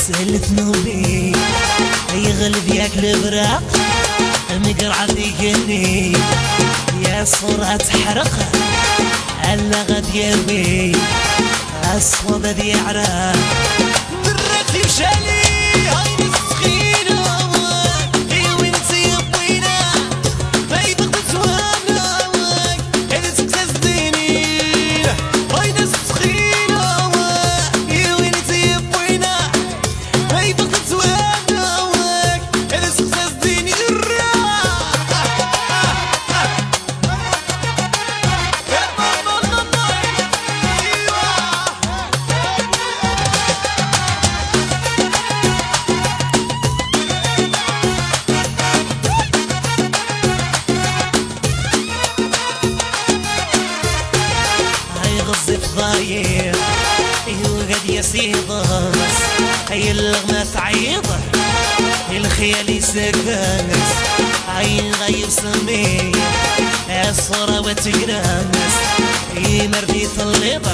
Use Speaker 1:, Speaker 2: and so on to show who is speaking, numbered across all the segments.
Speaker 1: تسهل ذنوبي يغلب ياكل براق المقرعة ذيقني يا صورة تحرق ألا غد يربي أصوب ذي عراق درتي وشالي هاي مسخينة هي وانت يبوينا هاي بغدت وانا هاي تكسس دينين هاي ناس مسخينة هي وانت يبوينا هاي بغدت وانا هاي تكسس ديني ضايع وقد يسيضس هي اللغمة تعيضه الخيال يسكنس هاي غير سمية الصورة وتقرنس هي مرفي طلبه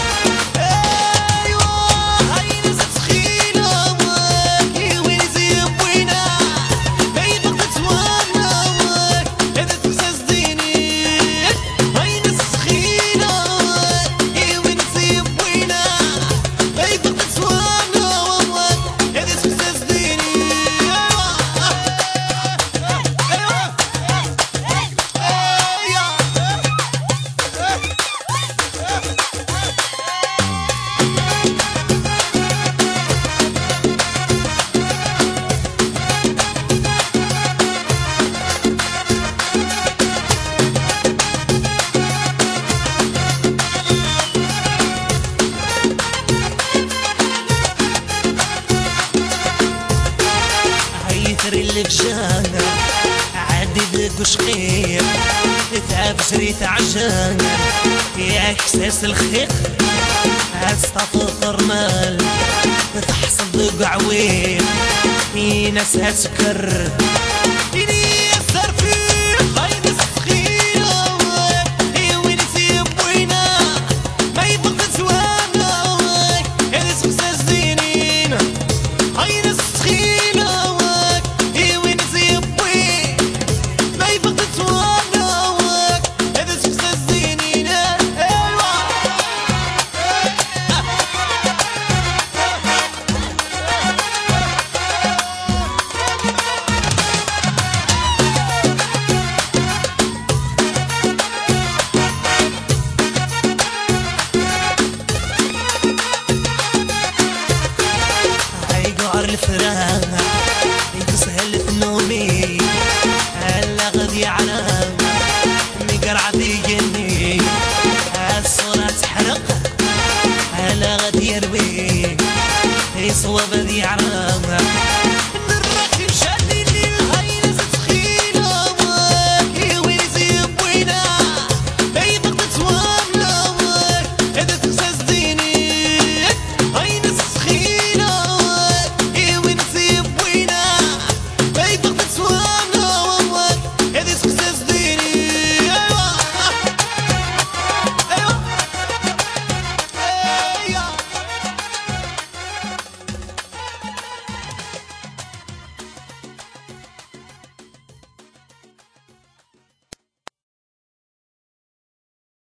Speaker 1: اللي بجانا عدد قشقير تعب سريت عجانا يا اكساس الخيق استطف رمال تحصل بقعوير في ناس هتسكر الفراق تسهل في نومي هلا غدي على مقرعة ذيقني الصورة تحرق هلا غدي يربي يصوب